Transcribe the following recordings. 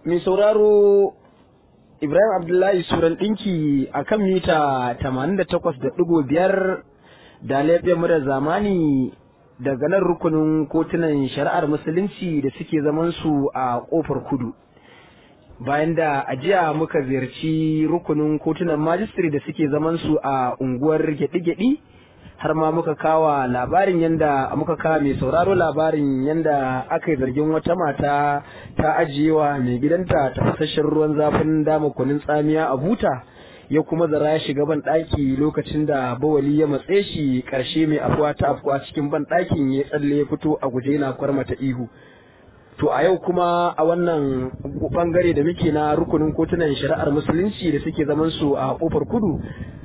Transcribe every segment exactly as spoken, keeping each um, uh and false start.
mai sauraro Ibrahim Abdullahi Suran ɗinki a kan mita tamanin da takwas da ɗigo biyar da laifin mu da zamani daga nan rukunin kotunan shari'ar musulunci da suke zaman su a ƙofar kudu. Bayan da ajiya muka ziyarci rukunin kotunan majistare da suke zaman su a unguwar gyaɗi-gyaɗi har ma muka kawa labarin yanda muka kawo mai sauraro labarin yanda aka yi zargin wata mata ta ajiyewa mai gidanta tafasasshen ruwan zafin dama kunun tsamiya a buta ya kuma zara ya shiga ban ɗaki lokacin da bawali ya matse shi ƙarshe mai afuwa ta afkuwa cikin ban ɗakin ya tsalle ya fito a guje yana kwarmata ihu. To a yau kuma a wannan bangare da muke na rukunin kotunan shari'ar musulunci da suke zaman su a kofar kudu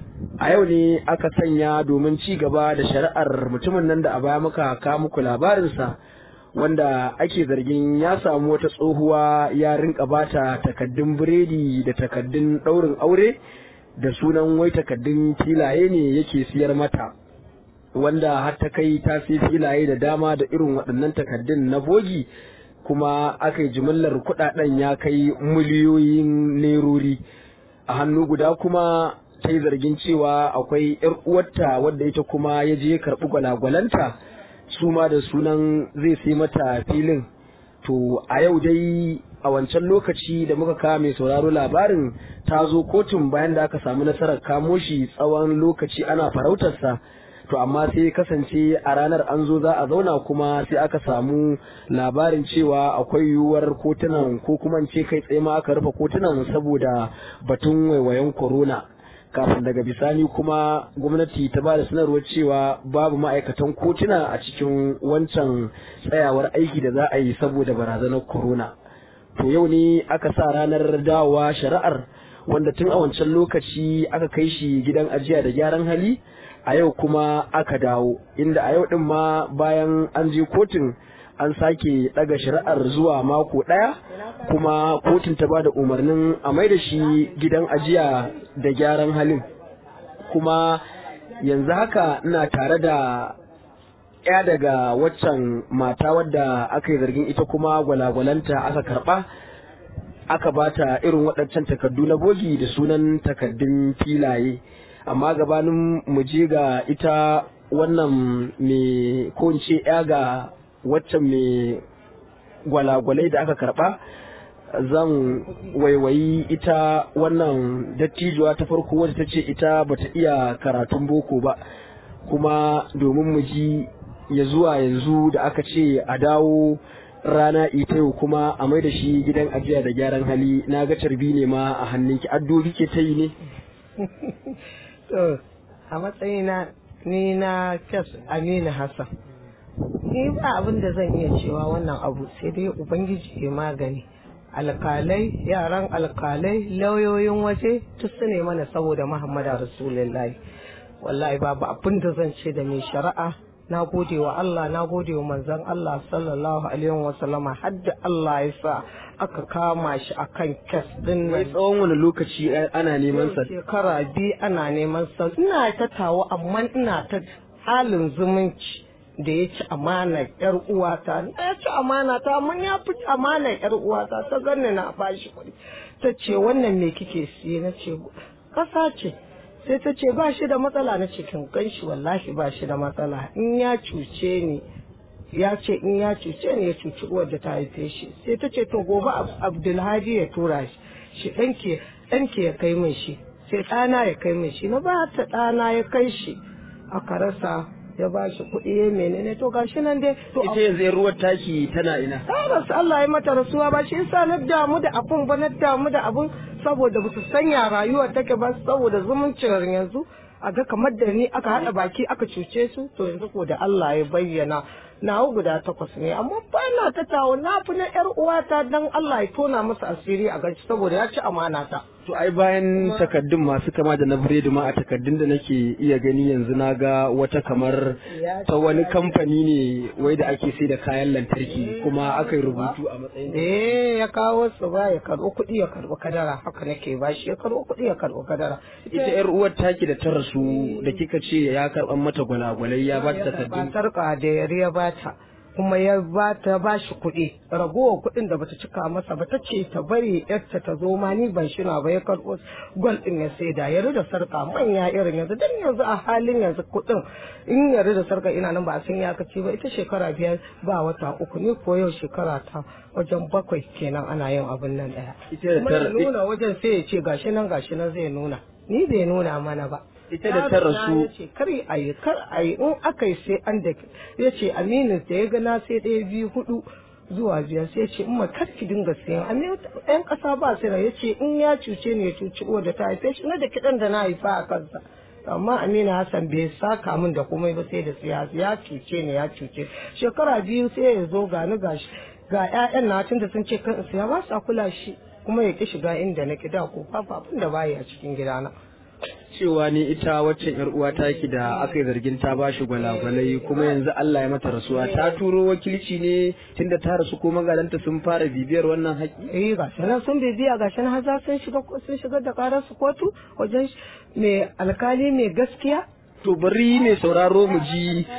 a yau ne aka sanya domin ci gaba da shari'ar mutumin nan da a baya muka kawo muku labarinsa wanda ake zargin ya samu wata tsohuwa ya rinka bata takaddun biredi da takaddun ɗaurin aure da sunan wai takaddun filaye ne yake siyar mata, wanda har ta kai ta sai filaye da dama da irin waɗannan takaddun na bogi, kuma aka yi jimillar kuɗaɗen ya kai miliyoyin nerori. A hannu guda kuma ta yi zargin cewa akwai ‘yar uwarta wadda ita kuma ya je karɓi gwalagwalanta su ma da sunan zai sai mata filin. To a yau dai a wancan lokaci da muka kawo mai sauraro labarin ta zo kotun bayan da aka samu nasarar kamo shi tsawon lokaci ana farautarsa. To amma sai kasance a ranar an zo za a zauna kuma sai aka samu labarin cewa akwai yiwuwar kotunan ko kuma ce kai tsaye ma aka rufe kotunan saboda batun waiwayen corona. Kafin daga bisani kuma gwamnati ta ba da sanarwar cewa babu ma'aikatan kotuna a cikin wancan tsayawar aiki da za a yi saboda barazanar corona. To yau ne aka sa ranar dawowa shari'ar wanda tun a wancan lokaci aka kai shi gidan ajiya da gyaran hali, a yau kuma aka dawo inda a yau din ma bayan an je kotun an sake daga shari'ar zuwa mako ɗaya kuma kotun ta ba da umarnin a mai da shi gidan ajiya da gyaran halin. Kuma yanzu haka ina tare da ya daga waccan mata wadda aka yi zargin ita kuma gwalagwalanta aka karɓa aka bata irin waɗancan takardu na bogi da sunan takardun filaye. Amma gabanin mu je ga ita wannan mai ko in ce ya ga waccan mai gwalagwalai da aka karba, zan waiwayi ita wannan dattijuwa ta farko wadda ta ce ita bata iya karatun boko ba, kuma domin mu ji ya zuwa yanzu da aka ce a dawo rana ita yau kuma a mai da shi gidan ajiya da gyaran hali, na ga carbi ne ma a hannunki, addu'o'i ke ta yi ne? To, a matsayina ni na kes Aminu Hassan, ni ba abin da zan iya cewa wannan abu sai dai Ubangiji ya magani. Alkalai, yaran alkalai, lauyoyin waje, duk su ne mana saboda Muhammadu Rasulullahi. Wallahi babu abin da zan ce da mai shari'a, na gode wa Allah, na gode wa manzon Allah sallallahu alaihi wa sallama, har da Allah ya sa aka kama shi akan kes din nan. Tsawon wani lokaci ana neman sa? Shekara biyu ana neman sa. Ina ta tawo amma ina ta halin zumunci da ya ci amana yar uwata. Na ya ci amana ta mun ya fi amana yar uwata, ta ganni na bashi kuɗi. Ta ce wannan me kike siye? Na ce kasa ce. Sai ta ce ba shi da matsala. Na ce kin ganshi wallahi ba shi da matsala. In ya cuce ni ya ce in ya cuce ni ya cuci uwar da ta haife shi. Sai ta ce to gobe Abdulhadi ya tura shi shi ɗanke ɗanke ya kai min shi, sai ɗana ya kai min shi. Na ba ta ɗana ya kai shi, aka rasa, ya ba shi kuɗi ya menene. To gashi nan dai. To ita yanzu yan ruwan taki tana ina? Ta rasu, Allah ya mata rasuwa ba shi yasa na damu da abun ba, na damu da abun saboda ba su sanya rayuwar take ba, saboda zumuncin yanzu a ga kamar da ni aka haɗa baki aka cuce su. To yanzu ko da Allah ya bayyana nawa guda takwas ne, amma ba na ta tawo na fi na yar uwata dan Allah ya tona masa asiri a gaci saboda ya ci amana ta. To ai bayan takaddun masu kama da na biredi ma a takaddun da nake iya gani yanzu na ga wata kamar ta wani kamfani ne wai da ake sai da kayan lantarki kuma aka yi rubutu a matsayin. Eh ya kawo su ba ya karɓo kuɗi ya karɓo kadara, haka nake ba shi ya karɓo kuɗi ya karɓo kadara. Ita yar uwar taki da ta rasu da kika ce ya karɓan mata gwalagwalai ya ba ta takaddun. Ba sarƙa da yari ya bata. kuma ya ba ta ba shi kuɗi ragowar kuɗin da bata cika masa ba ta ce ta bari yarta ta zo ma ni ban shina ba ya karɓo gwal ɗin ya sai da yarda da sarka manya irin yanzu dan yanzu a halin yanzu kuɗin in yarda da sarka ina nan ba a san ya kace ba ita shekara biyar ba wata uku ni ko yau shekara ta wajen bakwai kenan ana yin abin nan ɗaya. Ita da ta nuna wajen sai ya ce gashi nan gashi nan zai nuna ni bai nuna mana ba. Ita da ta rasu ya ce kar a yi kar a yi in aka yi sai an da ya ce aminu da ya gana sai ɗaya biyu hudu zuwa biyar sai ya ce in ma kar ki dinga sayan aminu ɗan ƙasa ba sai ya ce in ya cuce ne ya cuci uwar da ta haife shi na da kiɗan da na haifa a kansa amma Aminu Hassan bai saka min da komai ba sai da siyasa ya cuce ne ya cuce shekara biyu sai ya zo gani gashi ga ƴaƴan na tun da sun ce kan siya ba sa kula shi kuma ya ki shiga inda na ki da ko fa abin da baya a cikin gidana. Cewa ni ita waccan yar uwa ta ki da aka yi zargin ta bashi gwalagwalai kuma yanzu Allah ya mata rasuwa ta turo wakilci ne tunda ta rasu ko magalanta sun fara bibiyar wannan haƙi. Eh ga sanan sun bibiya ga sanan har za sun shiga sun shigar da karar su kotu wajen mai alkali mai gaskiya. To bari mai sauraro mu ji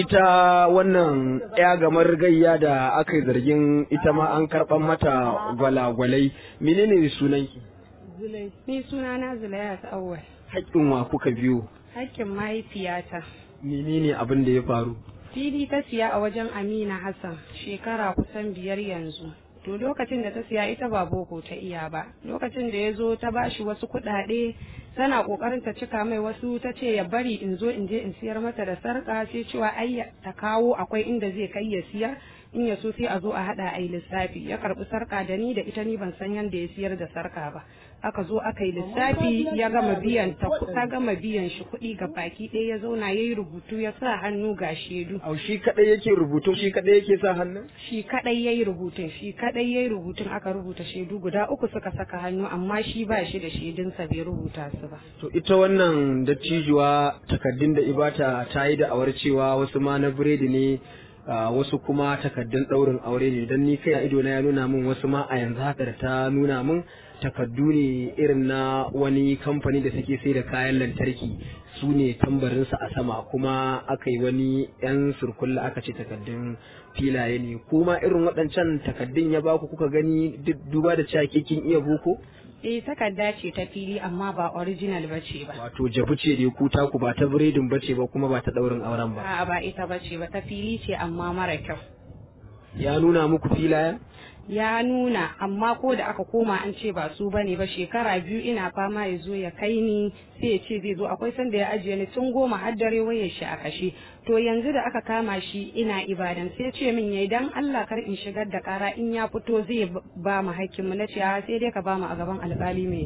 ita wannan ya gamar gayya da aka yi zargin ita ma an karɓan mata gwalagwalai menene sunanki? Zulai. Ni sunana Zulaiya Awwal. Haƙƙin wa kuka biyo? Haƙƙin mahaifiyata. Menene abin da ya faru? Fili ta siya a wajen Amina Hassan shekara kusan biyar yanzu. To lokacin da ta siya ita ba boko ta iya ba. Lokacin da ya zo ta bashi wasu kuɗaɗe tana ƙoƙarin ta cika mai wasu ta ce ya bari in zo in je in siyar mata da sarƙa sai cewa ai ta kawo akwai inda zai kai ya siya. In ya so sai a zo a haɗa a yi lissafi ya karɓi sarƙa da ni da ita ni ban san yadda ya siyar da sarƙa ba aka zo aka yi lissafi ya gama biyan ta ta gama biyan shi kuɗi ga baki ɗaya ya zauna ya yi rubutu ya sa hannu ga shaidu. Au shi kaɗai yake rubutu shi kaɗai yake sa hannu? Shi kaɗai ya yi rubutun shi kaɗai ya yi rubutun aka rubuta shaidu guda uku suka saka hannu amma shi ba shi da shaidunsa bai rubuta su ba. To ita wannan dattijuwa takardun da ibata ta yi da awar cewa wasu ma na biredi ne Uh, wasu kuma takaddun ɗaurin aure ne don ni kai a ido na ya nuna min wasu ma a yanzu haka da ta nuna min takaddu ne irin na wani kamfani da suke sai da kayan lantarki su ne tambarinsa a sama kuma aka yi wani yan surkulla aka ce takaddun filaye ne kuma irin waɗancan takaddun ya baku kuka gani duba da cewa kin iya boko? Eh takarda ce ta fili amma ba original bace ba. Wato jabu ce dai ku taku ba ta biredin bace ba kuma ba ta daurin auren ba. A'a ba ita bace ba ta fili ce amma mara kyau. Ya nuna muku filayen? Ya nuna amma ko da aka koma an ce ba su bane ba shekara biyu ina fama ya zo ya kai ni sai ya ce zai zo akwai sanda ya ajiye ni tun goma har dare wayar shi a kashe to yanzu da aka kama shi ina ibadan sai ce min yayi dan Allah kar in shigar da kara in ya fito zai ba mu hakkin mu nace sai dai ka ba mu a gaban alƙali mai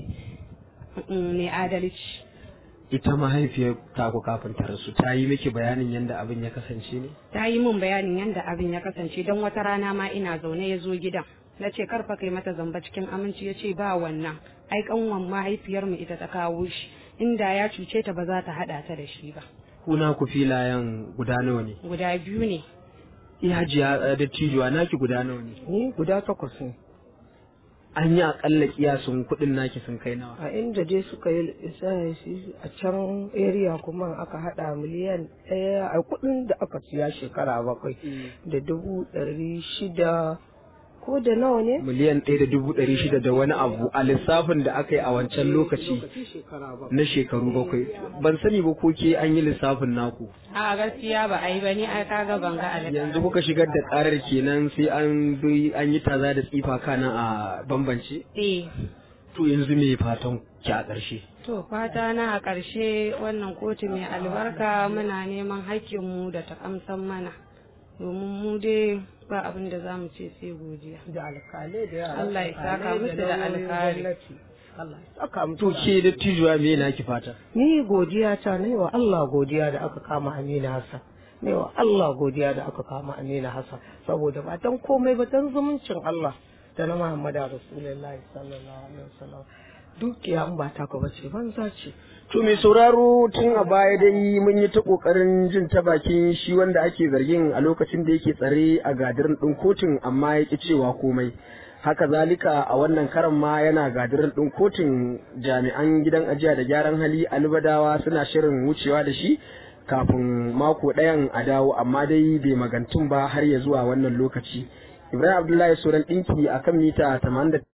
mai adalci. Ita mahaifiyar taku kafin ta rasu ta yi miki bayanin yadda abin ya kasance ne? Ta yi min bayanin yadda abin ya kasance don wata rana ma ina zaune ya zo gidan. Na ce karfa kai mata zamba cikin aminci ya ce ba wannan ai kanwan mahaifiyarmu ita ta kawo shi inda ya cuce ta ba za ta haɗa ta da shi ba. Kuna ku filayen guda nawa ne? Guda biyu ne. Iya jiya da cijuwa naki guda nawa ne? Ni guda takwas ne. An yi akalla kiyasun kuɗin naki sun kai nawa? A inda dai suka yi a can area kuma aka hada miliyan ɗaya a kuɗin da aka siya shekara bakwai da dubu ɗari shida ko da nawa ne? Miliyan ɗaya da dubu ɗari shida da wani abu a lissafin da aka yi a wancan lokaci na shekaru bakwai. Ban sani ba ko ke an yi lissafin naku? A gaskiya ba a yi ba ni ai kaga ban ga alƙali. Yanzu kuka shigar da ƙarar kenan sai an bi an yi taza da tsifa kana a bambance? Eh. To yanzu me fatan ki a ƙarshe? To fata na a ƙarshe wannan kotu mai albarka muna neman haƙƙinmu da ta amsan mana. Domin mu dai ba abin da za mu ce sai godiya. Da alƙalai da yara. Allah ya saka musu da alƙali. Allah ya saka musu. To ke da tijuwa me na ki fata? Ni godiya ta ne wa Allah godiya da aka kama Amina Hassan. Ne wa Allah godiya da aka kama Amina Hassan saboda ba dan komai ba dan zumuncin Allah da na Muhammadu Rasulullahi sallallahu alaihi wasallam. Dukiya in ba ta ko bace banza ce. To mai sauraro tun a baya dai mun yi ta kokarin jin ta bakin shi wanda ake zargin a lokacin da yake tsare a gadirin ɗin kotun amma ya ki cewa komai. Haka zalika a wannan karan ma yana gadirin ɗin kotun jami'an gidan ajiya da gyaran hali Alibadawa suna shirin wucewa da shi kafin mako ɗayan a dawo, amma dai bai magantun ba har ya zuwa wannan lokaci. Ibrahim Abdullahi Suran ɗinki akan mita tamanin da